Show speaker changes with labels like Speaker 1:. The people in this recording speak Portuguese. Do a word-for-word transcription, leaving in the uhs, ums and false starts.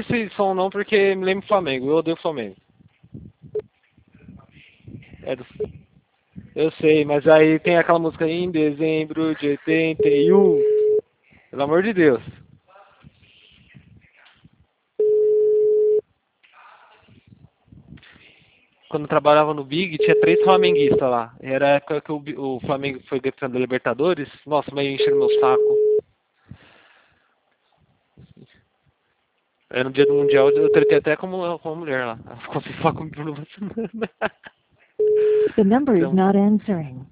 Speaker 1: esse som não, porque me lembra o Flamengo. Eu odeio o Flamengo. É do... Eu sei, mas aí tem aquela música em dezembro de oitenta e um. Pelo amor de Deus. Quando eu trabalhava no Big, tinha três flamenguistas lá. Era a época que o, Bi- o Flamengo foi campeão da Libertadores. Nossa, mas encheram meu saco. Era no dia do Mundial, eu tretei até com uma, com uma mulher lá. Ela ficou sem falar comigo por uma semana.
Speaker 2: The number is
Speaker 1: Então,
Speaker 2: not answering.